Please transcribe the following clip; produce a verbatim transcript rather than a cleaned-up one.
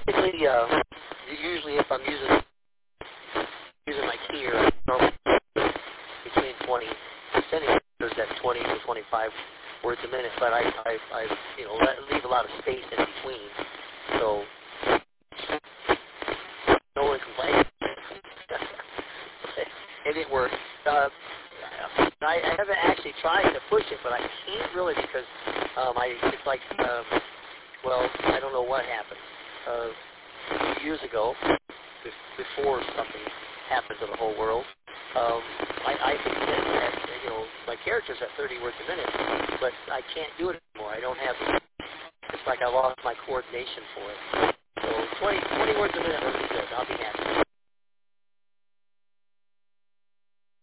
typically, uh, usually if I'm using using my keyer, I normally between twenty centimeters at twenty to twenty-five words a minute, but I, I, I you know, let, leave a lot of space in between, so no one complains. And it works. Uh, I, I haven't actually tried to push it, but I can't really because um, I it's like, um, well, I don't know what happened. Uh, a few years ago, before something happened to the whole world, um, I, I could get that, you know, my character's at thirty words a minute, but I can't do it anymore. I don't have, it's like I lost my coordination for it. So twenty, twenty words a minute would be good. I'll be happy.